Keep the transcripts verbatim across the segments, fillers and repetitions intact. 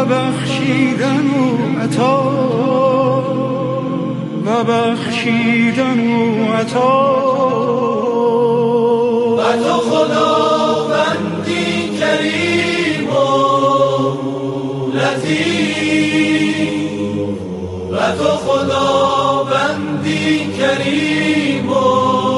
بخشیدن و عطا و بخشیدن و عطا و تو خداوندی کریم و لطیف و تو خداوندی کریم و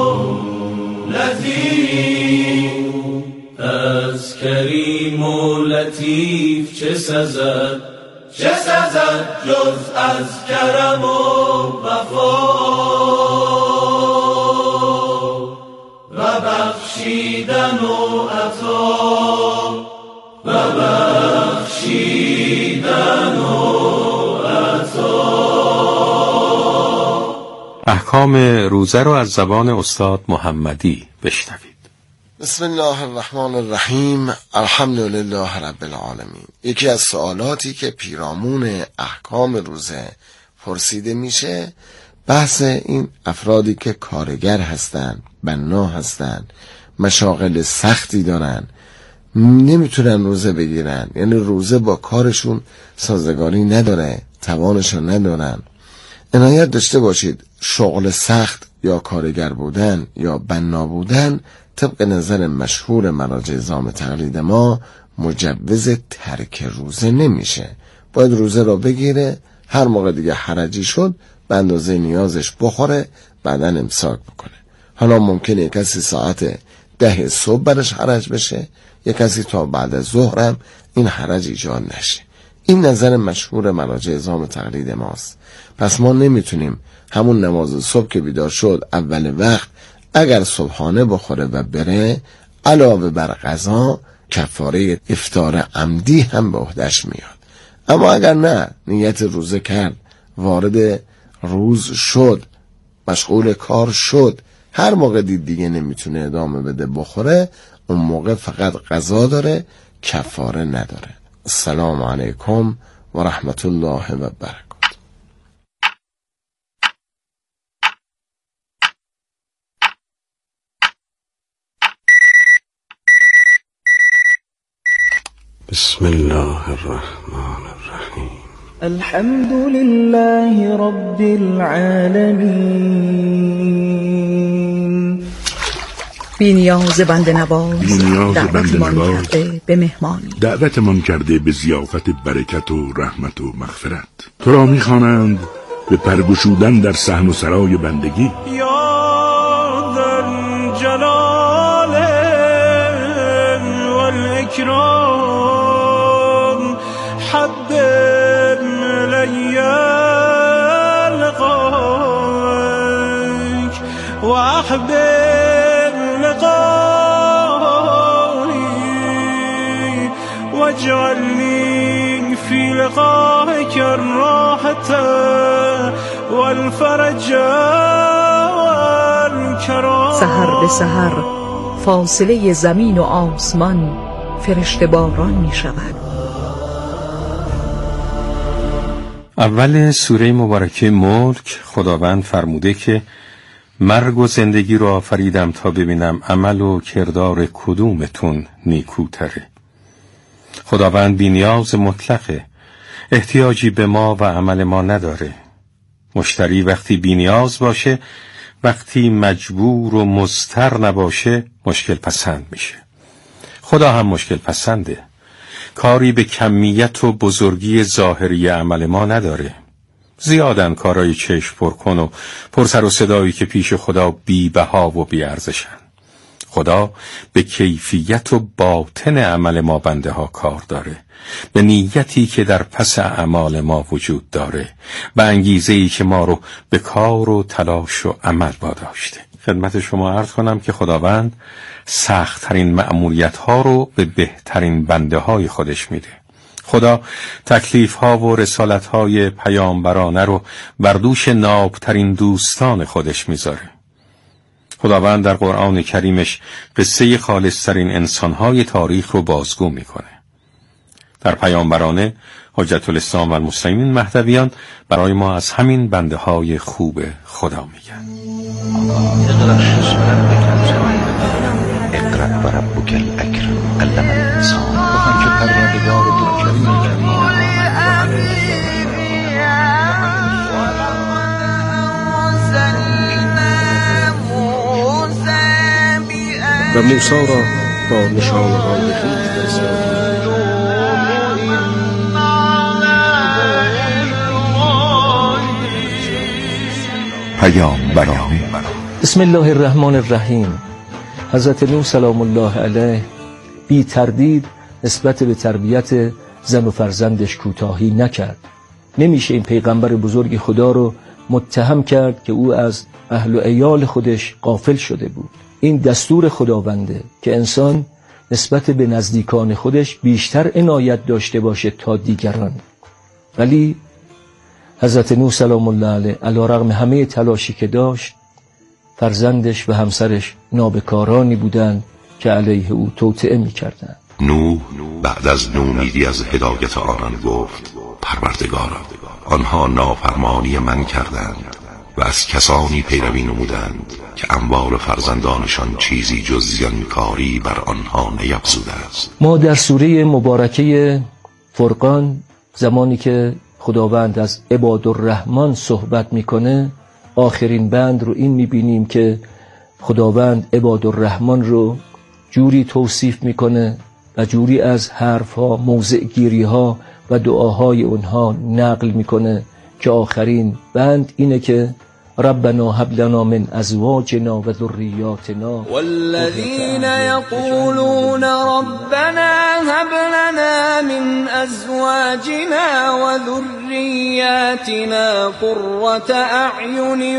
لطیف از کریم و لطیف چه سزد چه سزد جز از کرم و وفا و بخشیدن و عطا و بخشیدن و عطا. احکام روزه رو از زبان استاد محمدی بشنوید. بسم الله الرحمن الرحیم. الحمدلله رب العالمین. یکی از سوالاتی که پیرامون احکام روزه پرسیده میشه بحث این افرادی که کارگر هستن، بنا هستن، مشاغل سختی دارن، نمیتونن روزه بگیرن، یعنی روزه با کارشون سازگاری نداره، توانشون ندارن. عنایت داشته باشید شغل سخت یا کارگر بودن یا بنا بودن طبق نظر مشهور مراجع زام تقلید ما مجوز ترک روزه نمیشه. باید روزه را بگیره، هر موقع دیگه حرجی شد به اندازه نیازش بخوره، بعداً امساک بکنه. حالا ممکنه کسی ساعت ده صبح برش حرج بشه، یک کسی تا بعد از ظهرم این حرج ایجاد نشه. این نظر مشهور مراجع زام تقلید ماست. پس ما نمیتونیم همون نماز صبح که بیدار شد اول وقت اگر صبحانه بخوره و بره علاوه بر قضا کفاره افطار عمدی هم به عهده‌اش میاد. اما اگر نه نیت روزه کرد، وارد روز شد، مشغول کار شد، هر موقع دید دیگه نمیتونه ادامه بده بخوره، اون موقع فقط قضا داره، کفاره نداره. السلام علیکم و رحمت الله و برکاته. بسم الله الرحمن الرحیم. الحمد لله رب العالمین. بی نیاز بنده نواز بی نیاز بنده نواز به مهمانی دعوتمان کرده به ضیافت برکت و رحمت و مغفرت. تو را می‌خوانند به پرگشودن در صحن و سرای بندگی. یا ذا الجلال والاکرام حبب الی لقائک و احبب لقائي واجعلني في لقائك الراحة والفرج والكرام. سحر به سحر فاصله زمین و آسمان فرشته باران می شود. اول سوره مبارکه ملک خداوند فرموده که مرگ و زندگی رو آفریدم تا ببینم عمل و کردار کدومتون نیکوتره. خداوند بی نیاز مطلقه، احتیاجی به ما و عمل ما نداره. مشتری وقتی بی نیاز باشه، وقتی مجبور و مضطر نباشه، مشکل پسند میشه. خدا هم مشکل پسنده، کاری به کمیت و بزرگی ظاهری عمل ما نداره. زیادن کارای چشم پر کن و پر سر و صدایی که پیش خدا بی بها و بی ارزشن. خدا به کیفیت و باطن عمل ما بنده ها کار داره، به نیتی که در پس اعمال ما وجود داره، به انگیزه‌ای که ما رو به کار و تلاش و عمل واداشته. خدمت شما عرض کنم که خداوند سخت‌ترین مأموریت ها رو به بهترین بنده های خودش میده. خدا تکلیف ها و رسالت های پیامبرانه رو بر دوش نابترین دوستان خودش میذاره. خداوند در قرآن کریمش قصه خالصترین انسانهای تاریخ رو بازگو میکنه. در پیامبرانه حجت الاسلام و المسلمین مهدویان برای ما از همین بنده های خوب خدا میگن. اقرأ و ربک الاکرم علم الانسان. بخوان که پروردگار تو کریم و موسی را با نشانه‌های خویش فرستاد. پیامبران. بسم الله الرحمن الرحیم. حضرت نوح سلام الله علیه بی تردید نسبت به تربیت زن و فرزندش کوتاهی نکرد. نمیشه این پیغمبر بزرگ خدا رو متهم کرد که او از اهل و عیال خودش غافل شده بود. این دستور خداونده که انسان نسبت به نزدیکان خودش بیشتر عنایت داشته باشه تا دیگران. ولی حضرت نوح سلام الله علیه علی رغم همه تلاشی که داشت، فرزندش و همسرش نابکارانی بودند که علیه او توطئه می‌کردند. نوح بعد از نومیدی از هدایت آنان گفت: پروردگارا، آنها نافرمانی من کردند و از کسانی پیروی نمودند که اموال فرزندانشان چیزی جز زیانکاری بر آنها نیفزوده است. ما در سوره مبارکه فرقان زمانی که خداوند از عباد الرحمن صحبت میکنه، آخرین بند رو این میبینیم که خداوند عباد الرحمن رو جوری توصیف میکنه و جوری از حرفها، موضع ها و دعاهای اونها نقل میکنه که آخرین بند اینه که ربنا هب لنا من ازواجنا و ذریاتنا والذین یقولون ربنا هب لنا من ازواجنا و ذریاتنا قرة اعین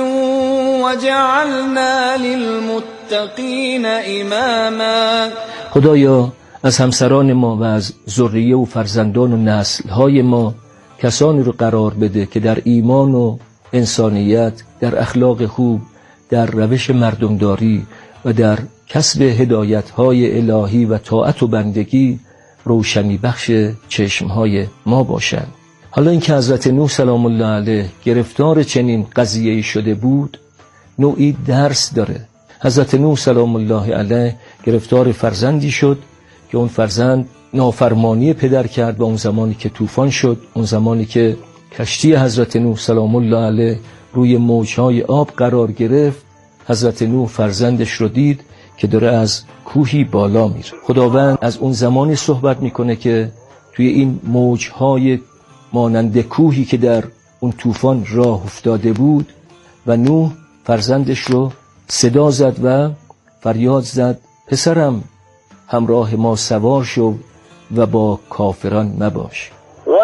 وجعلنا للمتقین اماما. خدایا از همسران ما و از ذریه و فرزندان و نسل‌های ما کسانی رو قرار بده که در ایمان و انسانیت، در اخلاق خوب، در روش مردمداری و در کسب هدایت‌های الهی و طاعت و بندگی روشنی بخش چشم‌های ما باشند. حالا اینکه حضرت نوح سلام الله علیه گرفتار چنین قضیه‌ای شده بود، نوعی درس داره. حضرت نوح سلام الله علیه گرفتار فرزندی شد که اون فرزند نافرمانی پدر کرد و اون زمانی که طوفان شد، اون زمانی که کشتی حضرت نوح سلام الله علیه روی موجهای آب قرار گرفت، حضرت نوح فرزندش رو دید که داره از کوهی بالا میره. خداوند از اون زمانی صحبت میکنه که توی این موجهای مانند کوهی که در اون طوفان راه افتاده بود و نوح فرزندش رو صدا زد و فریاد زد: پسرم، همراه ما سوار شو و با کافران مباش.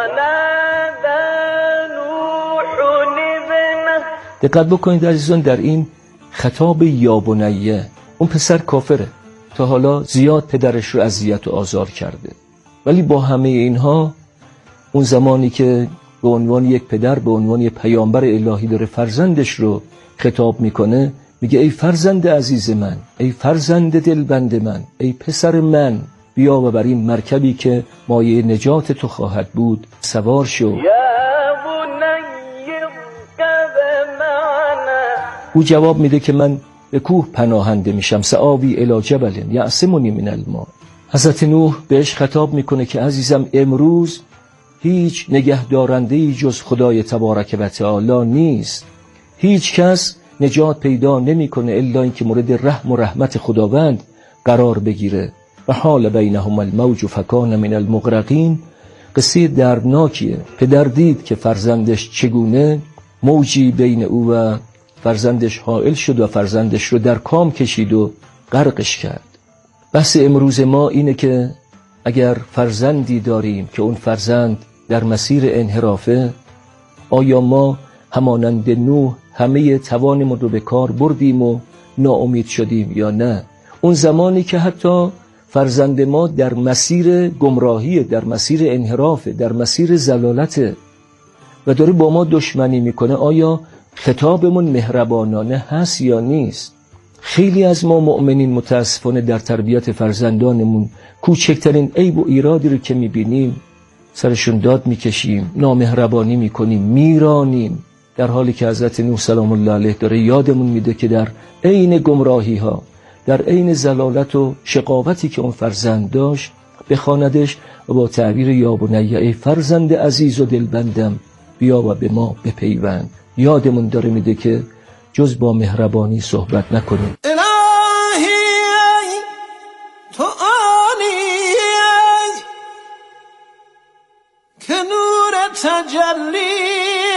دقت بکنید عزیزان، در این خطاب یا بنیه، اون پسر کافره، تا حالا زیاد پدرش رو اذیت و آزار کرده، ولی با همه اینها اون زمانی که به عنوان یک پدر، به عنوان یک پیامبر الهی داره فرزندش رو خطاب میکنه، میگه ای فرزند عزیز من، ای فرزند دلبند من، ای پسر من، بیا و بر این مرکبی که مایه نجات تو خواهد بود سوار شو. او جواب میده که من به کوه پناهنده میشم، سآوی الی جبل یعصمنی من الماء. حضرت نوح بهش خطاب میکنه که عزیزم، امروز هیچ نگهدارنده‌ای جز خدای تبارک و تعالی نیست. هیچ کس نجات پیدا نمیکنه الا اینکه مورد رحم و رحمت خداوند قرار بگیره. و حال بینهما الموج فکان من المغرقین. قصه دردناکیه. پدر دید که فرزندش چگونه موجی بین او و فرزندش حائل شد و فرزندش رو در کام کشید و غرقش کرد. بحث امروز ما اینه که اگر فرزندی داریم که اون فرزند در مسیر انحرافه، آیا ما همانند نوح همه توانمون رو به کار بردیم و ناامید شدیم یا نه؟ اون زمانی که حتی فرزند ما در مسیر گمراهی، در مسیر انحراف، در مسیر زلالت و داره با ما دشمنی میکنه، آیا خطابمون مهربانانه هست یا نیست؟ خیلی از ما مؤمنین متاسفانه در تربیت فرزندانمون کوچکترین عیب و ایرادی رو که میبینیم سرشون داد میکشیم، نامهربانی میکنیم، میرانیم، در حالی که حضرت نوح سلام الله علیه داره یادمون میده که در عین گمراهی ها، در عین زلالت و شقاوتی که اون فرزند داشت، بخواندش و با تعبیر یا بنیه، ای فرزند عزیز و دلبندم، بیا و به ما بپیوند. یادمون داره میده که جز با مهربانی صحبت نکنیم. الهی تجلی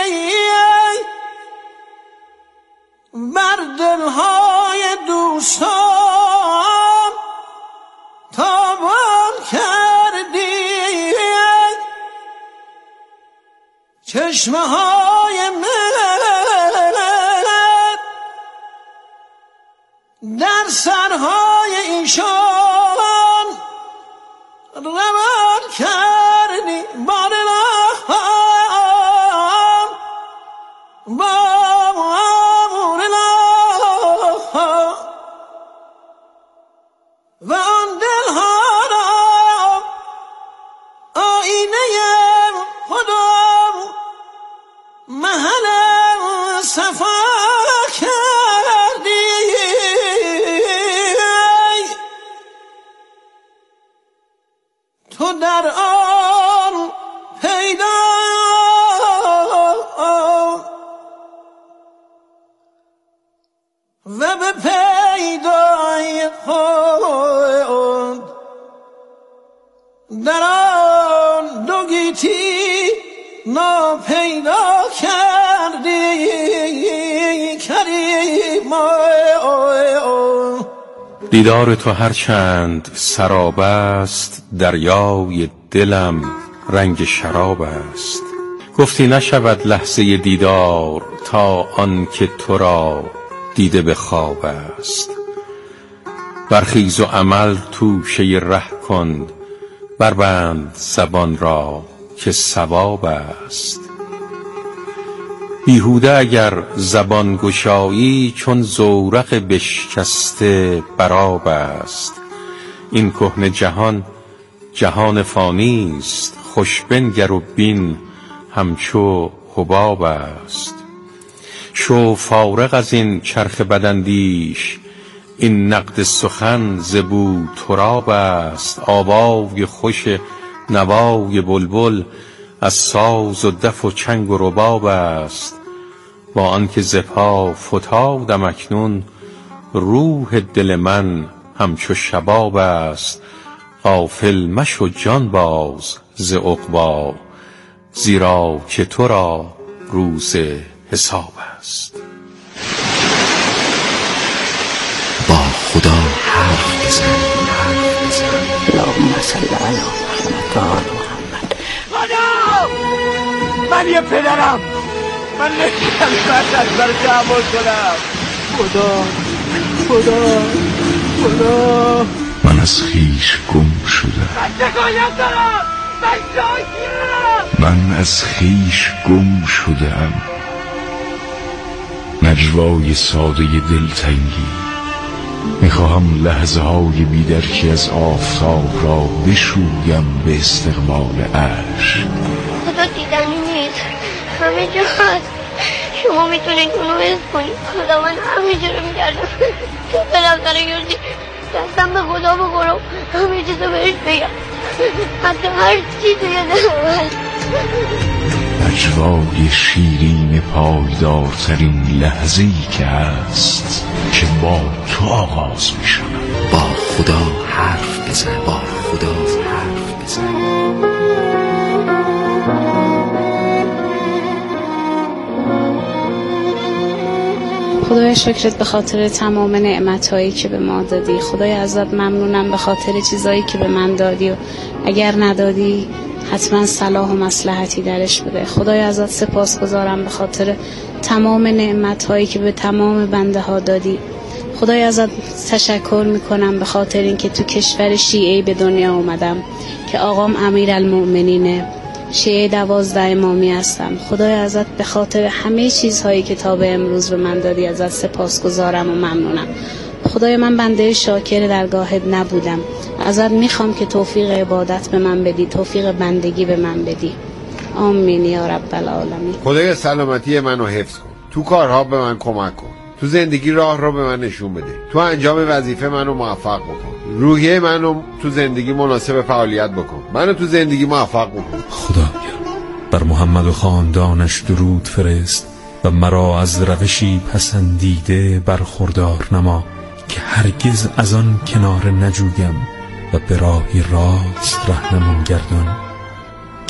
بر دلهای دوستان تابان کردی، چشمه های من در سرهای ایشان روان کردی. بار و آن دلها را آینه خدا محل صفا کردی. تو در آن پیدا و به پیدای خود در آن دو گیتی ناپیدا کردی کریم. دیدار تو هرچند سراب است، دریای دلم رنگ شراب است. گفتی نشود لحظه دیدار تا آن که تو را دیده به خواب است. برخیز و عمل توشه ره کن، بربند زبان را که ثواب است. بیهوده اگر زبان گشایی، چون زورق بشکسته براب است. این کهنه جهان جهان فانی است، خوش بنگر و بین همچو حباب است. شو فارغ از این چرخ بداندیش، این نقد سخن زبو تراب است. آوای خوش نوای بلبل از ساز و دف و چنگ و رباب است. با آنکه ز پا فتادم اکنون، روح دل من همچو شباب است. غافل مشو جان باز ز عقبی، زیرا که تو را روز حساب است. با خدا حرف بزن، حرف بزن. اللهم صل علی محمد و آل محمد. خدا من یه پدرم، من نمی‌تونم از برای تحمل کنم. خدا خدا خدا من از خویش گم شدم، من شکایت دارم، من شاکرم. من از خویش گم شدم. نجوای ساده دلتنگی، میخواهم لحظه های بیدرکی از آفتاب را بشویم به استقبال عشق. خدا دیدنی نیست، همه جا هست. شما میتونید اونو حس کنید. خدا من همه جا رو میگردم، تو بالاخره گردی دستم به خدا بخورم، همه چیزو بهش بگم، حتی هر چی توی دلم. نجوای شیرین پایدارترین لحظه‌ای که هست که با تو آغاز میشم. با خدا حرف بزن، با خدا حرف بزن. خدای شکرت به خاطر تمام نعمت‌هایی که به ما دادی. خدای ازت ممنونم به خاطر چیزایی که به من دادی و اگر ندادی حتما صلاح و مصلحتی درش بوده. خدای ازت سپاسگزارم به خاطر تمام نعمت‌هایی که به تمام بنده ها دادی. خدای ازت تشکر میکنم به خاطر اینکه تو کشور شیعه به دنیا اومدم که آقام امیرالمؤمنینه، شیعه دوازده امامی هستم. خدای ازت به خاطر همه چیزهایی که تا به امروز به من دادی ازت سپاسگزارم و ممنونم. خدای من بنده شاکر درگاهت نبودم، ازت میخوام که توفیق عبادت به من بدی، توفیق بندگی به من بدی. آمین یا رب العالمین. خدای سلامتی منو حفظ کن، تو کارها به من کمک کن، تو زندگی راه رو به من نشون بده، تو انجام وظیفه منو موفق بکن، روحیه منو تو زندگی مناسب فعالیت بکن، منو تو زندگی موفق بکن. خدایا بر محمد و خاندانش درود فرست و مرا از روشی پسندیده برخوردار نما که هرگز از آن کنار نجویم و به راهی راست رهنمون گردان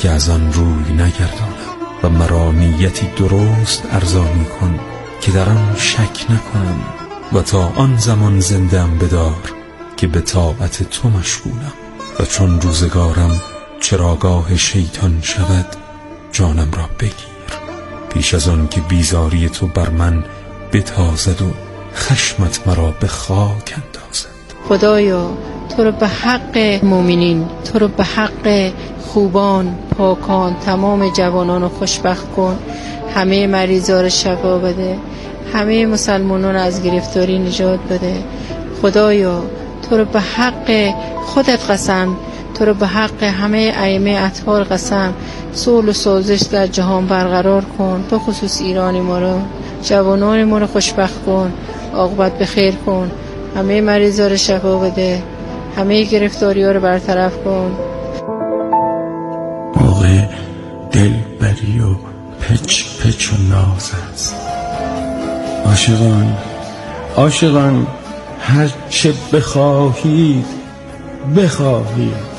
که از آن روی نگردانم و مرا نیتی درست ارزانی کن که در آن شک نکنم و تا آن زمان زنده‌ام بدار که به طاعت تو مشغولم و چون روزگارم چراگاه شیطان شود جانم را بگیر پیش از آن که بیزاری تو بر من بتازد و خشمت مرا به خاک اندازد. خدایا تو رو به حق مؤمنین، تو رو به حق خوبان، پاکان، تمام جوانان رو خوشبخت کن، همه مریضا رو شفا بده، همه مسلمانان از گرفتاری نجات بده. خدایا تو رو به حق خودت قسم، تو رو به حق همه ائمه اطهار قسم، صلح و سازش در جهان برقرار کن، به خصوص ایران ما رو، جوانان ما رو خوشبخت کن، عاقبت به خیر کن، همه مریضا رو شفا بده، همه گرفتاری ها رو برطرف کن. موقع دلبری و پچ پچ و ناز است. عاشقان عاشقان هر چه بخواهید بخواهید،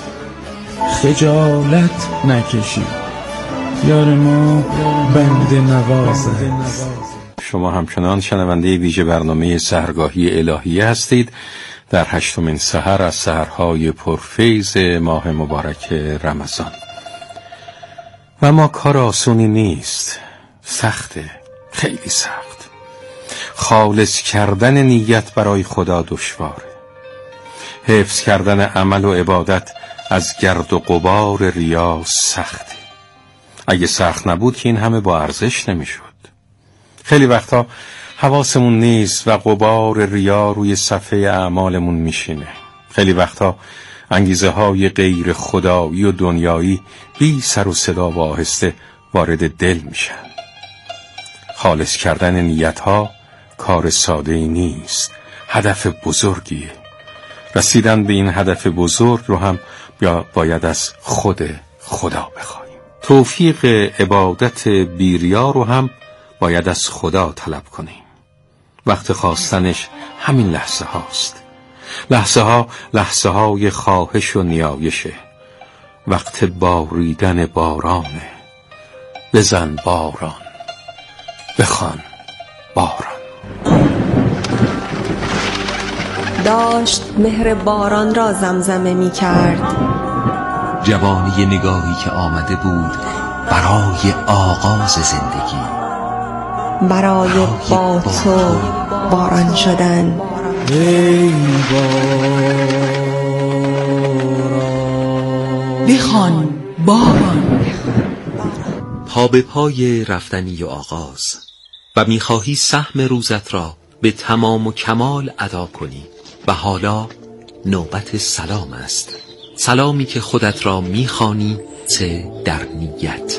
خجالت نکشید، یار ما بنده نواز است. شما همچنان شنونده ویژه برنامه سحرگاهی الهیه هستید در هشتمین سحر از سحرهای پرفیض ماه مبارک رمضان. و ما کار آسونی نیست، سخته، خیلی سخت. خالص کردن نیت برای خدا دشواره. حفظ کردن عمل و عبادت از گرد و غبار ریا سخته. اگه سخت نبود که این همه با ارزش نمیشد. خیلی وقتا حواسمون نیست و غبار ریا روی صفحه اعمالمون میشینه. خیلی وقتا انگیزه های غیر خدایی و دنیایی بی سر و صدا و آهسته وارد دل میشن. خالص کردن نیت ها کار ساده ای نیست، هدف بزرگیه. رسیدن به این هدف بزرگ رو هم باید از خود خدا بخوایم. توفیق عبادت بیریا رو هم باید از خدا طلب کنیم. وقت خواستنش همین لحظه هاست. لحظه ها لحظه های خواهش و نیایشه. وقت باریدن بارانه. بزن باران، بخوان باران. داشت مهر باران را زمزمه می کرد. جوانی نگاهی که آمده بود برای آغاز زندگی، برای با تو باران شدن. ای باران بخوان باران. پا به پای رفتنی و آغاز و میخواهی سهم روزت را به تمام و کمال ادا کنی و حالا نوبت سلام است. سلامی که خودت را میخوانی چه در نیت.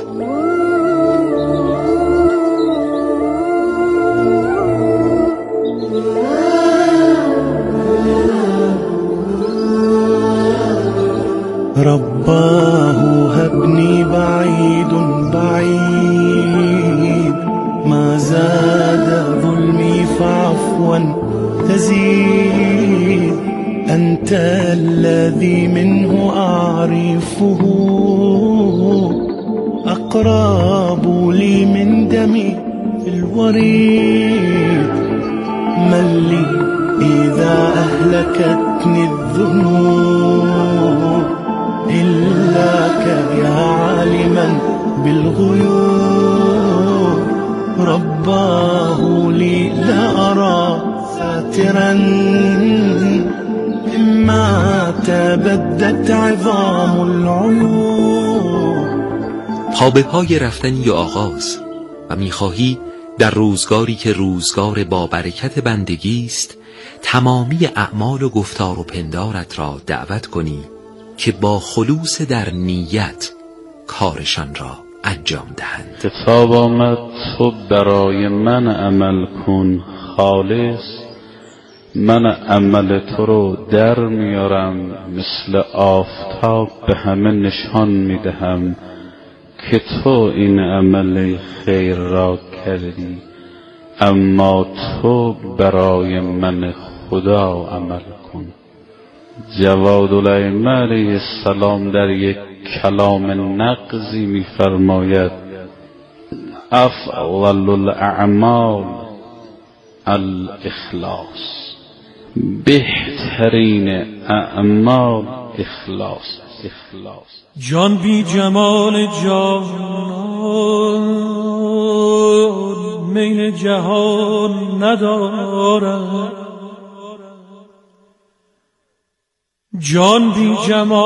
رباه هبني بعيد بعيد، ما زاد ظلمي فعفوا تزيد. أنت الذي منه أعرفه أقرب لي من دمي في الوريد. من لي إذا أهلكتني الذنوب إلاك يا عالما بالغيوب. رباه لي لا أرى ساترا مما تبدت عظام العيوب. پا به پای رفتنی و آغاز و میخواهی در روزگاری که روزگار با برکت بندگی است تمامی اعمال و گفتار و پندارت را دعوت کنی که با خلوص در نیت کارشان را انجام دهند. کتاب آمد تو برای من عمل کن خالص، من عمل تو رو در میارم، مثل آفتاب به همه نشان میدهم که تو این عمل خیر را کردی، اما تو برای من خدا عمل کن. جواد الائمه علیه السلام در یک کلام نقضی می‌فرماید افضل الاعمال الاخلاص، بهترین اعمال اخلاص. اخلاص جان بی جمال جانان میل جهان ندارد، جان بی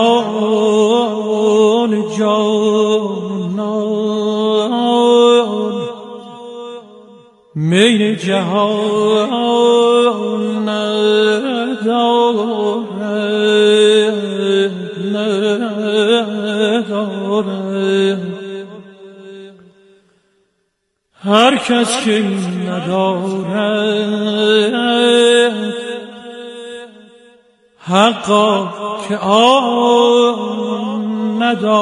جمال جانان میل جهان ندارد ندارد. هر کس که ندارد حقا که آن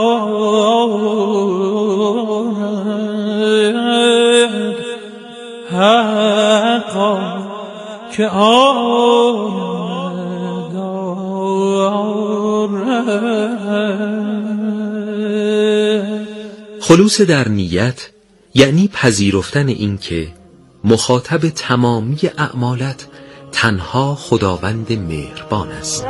ندارد، حقا که آن ندارد. خلوص در نیت یعنی پذیرفتن این که مخاطب تمامی اعمالت تنها خداوند مهربان است.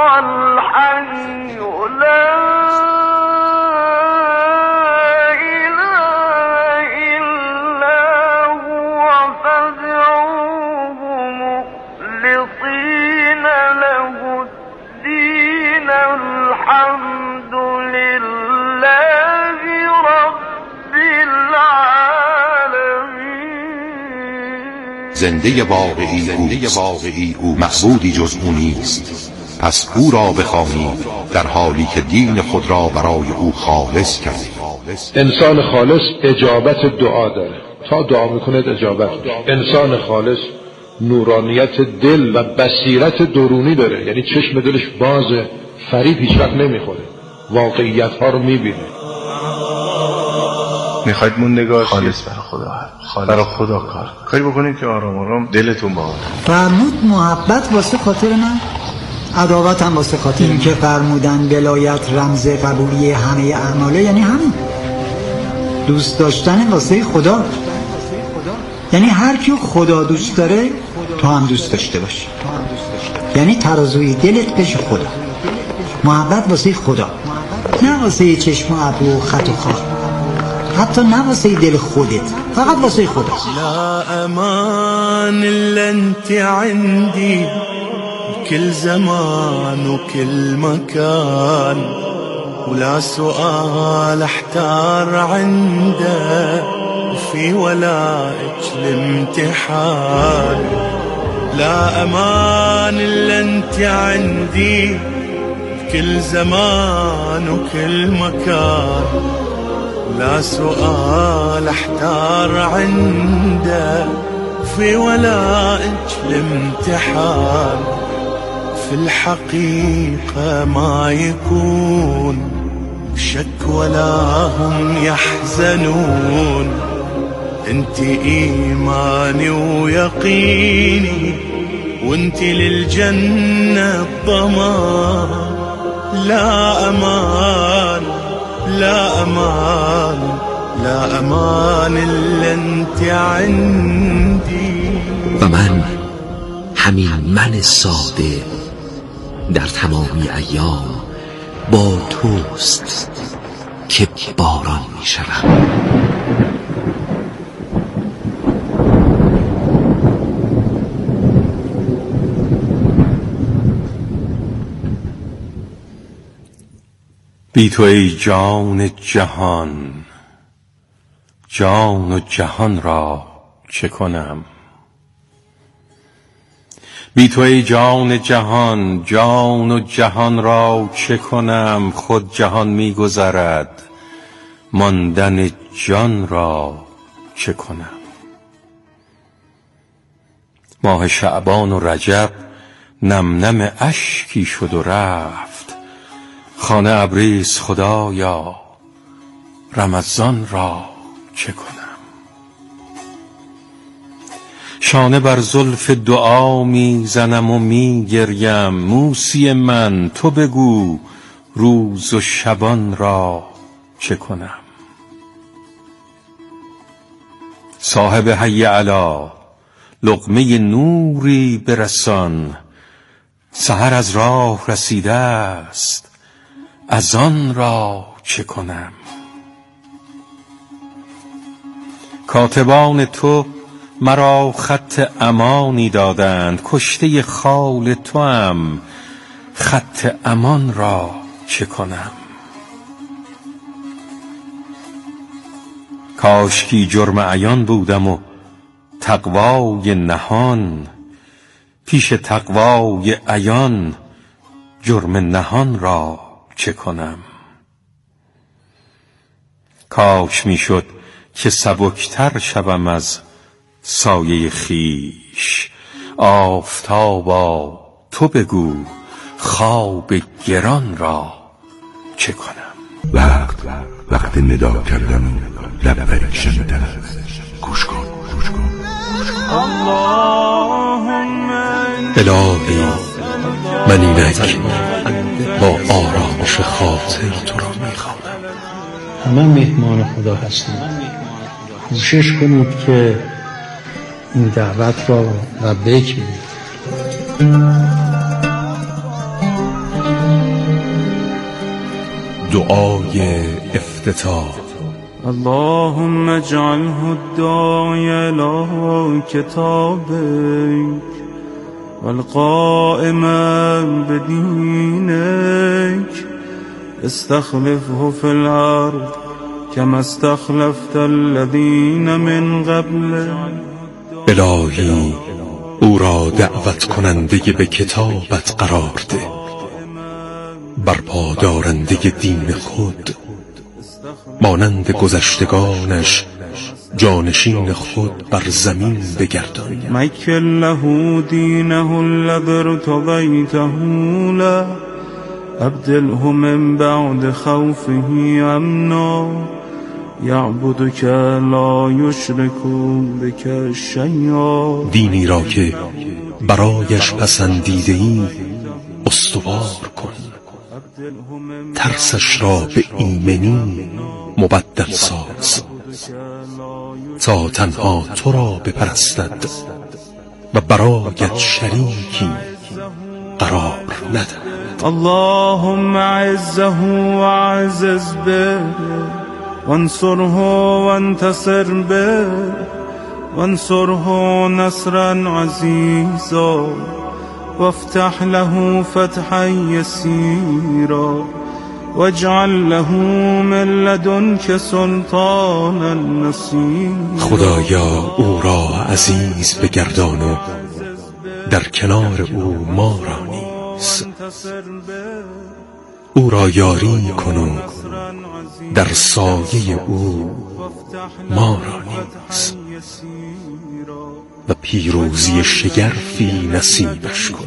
زنده واقعی واقعی او معبودی جز او نیست، پس او را بخوانید در حالی که دین خود را برای او خالص کرد. انسان خالص اجابت دعا داره، تا دعا میکنه اجابت میشه. انسان خالص نورانیت دل و بصیرت درونی داره، یعنی چشم دلش بازه، فریب هیچ وقت نمیخوره، واقعیت ها رو میبینه. میخواید موندگار خالص برای خدا خالص برای خدا کار کاری بکنید که آرام آرام دلتون باشه. فرمود محبت واسه خاطر من، عداوت هم واسه خاطر این که فرمودن ولایت رمز قبولی همه اعماله، یعنی همین دوست داشتن واسه خدا، یعنی هر کی خدا دوست داره تو هم دوست داشته باشی، یعنی ترازوی دلت بشه خدا، محبت واسه خدا، نه واسه چشم و ابرو و خط و خال، حتی نه واسه دل خودت، فقط واسه خدا. لا امان الا انت عندي كل زمان وكل مكان، ولا سؤال احتار عنده وفي ولائك الامتحان. لا امان الا انت عندي كل زمان وكل مكان، لا سؤال احتار عنده في ولائك الامتحان. في الحقيقة ما يكون شك ولا هم يحزنون، انت ايماني ويقيني وانت للجنة الضمان. لا امان لا امان لا امان الا انت عندي. و من همین من ساده در تمامی ایام با توست که باران می شود. بی تو ای جان جهان، جان و جهان را چه کنم؟ بی تو ای جان جهان، جان و جهان را چه کنم؟ خود جهان می گذرد، ماندن جان را چه کنم؟ ماه شعبان و رجب نم نم اشکی شد و رفت، خانه ابریست خدایا، رمضان را چه کنم؟ شانه بر زلف دعا می زنم و می گریم، موسی من تو بگو روز و شبان را چه کنم؟ صاحب حی علا لقمه نوری برسان، سحر از راه رسیده است از آن را چه کنم؟ کاتبان تو مرا خط امانی دادند، کشته خال تو هم خط امان را چه کنم؟ کاشکی جرم عیان بودم و تقوای نهان، پیش تقوای عیان جرم نهان را چه کنم؟ کاش میشد که سبکتر شوم از سایه خیش، آفتابا تو بگو خواب گران را چه کنم؟ وقت وقت ندا کردن لبک شنیدن، گوش کن گوش کن. الهی من اینک با آرامش خاطر تو را میخوانم. همه مهمان خدا هستیم، کوشش کنید که این دعوت را لبیک بگید. دعای افتتاح. اللهم اجعله الداعي إلى كتابك والقائم بدينك، استخلفه في الأرض كما استخلفت الذين من قبله. الهی او را دعوت کننده به کتابت قرار ده، برپا دارنده دین خود، مانند گذشتگانش جانشین خود بر زمین بگردان. مکن له دینه الذی ارتضیته له، ابدله من بعد خوفه امنا، یعبدک لا یشرک بک شیئا. دینی را که برایش پسندیده ای استوار کن، ترسش را به ایمنی مبدل ساز، تا تنها تو را بپرستد و برایت شریکی قرار ندهد. اللهم اعزه واعزز به، وانصره وانتصر به، وانصره نصرا عزیزا، وافتح له فتحا یسیرا، واجعل له من لدنک سلطانا نصیرا. خدایا او را عزیز بگردان و در کنار او ما را نیز، او را یاری کن و در سایه او ما را نیز، و پیروزی شگرفی نصیبش کن.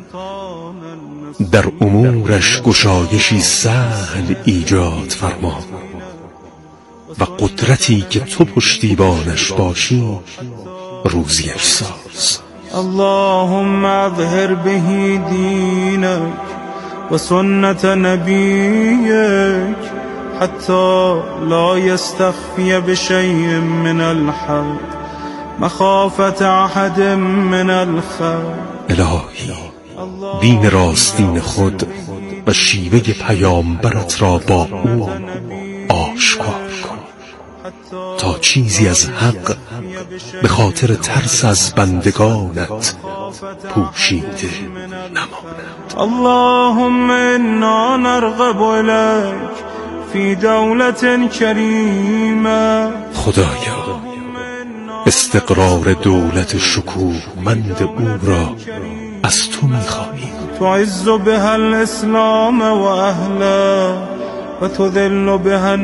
در امورش گشایشی سهل ایجاد فرما، و قدرتی که تو پشتیبانش باشی روزیش ساز. اللهم اظهر به دینک و سنت نبیک، حتی لا یستخفی بشیء من الحق مخافت احد من الخلق. الهی دین راستین خود و شیوه پیامبرت را با او آشکار کن، تا چیزی از حق به خاطر ترس از بندگانت پوشیده نماند. اللهم انا نرغب الیک فی دولت کریمه. خدایا استقرار دولت شکوهمند او را از تو می‌خواهیم. تعز بها الاسلام و اهله و تذل بها